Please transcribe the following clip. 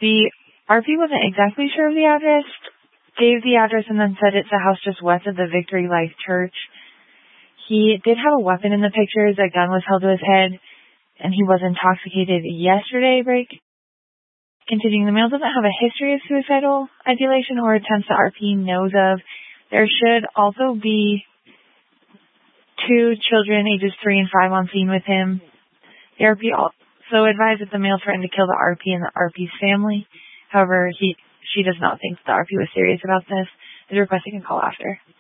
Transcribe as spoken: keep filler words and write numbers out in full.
The R P wasn't exactly sure of the address, gave the address, and then said it's a house just west of the Victory Life Church. He did have a weapon in the pictures. A gun was held to his head, and he was intoxicated yesterday. Break. Continuing, the male doesn't have a history of suicidal ideation or attempts that R P knows of. There should also be two children, ages three and five, on scene with him. The R P also advised that the male threatened to kill the R P and the R P's family. However, he she does not think the R P was serious about this. Is requesting a call after.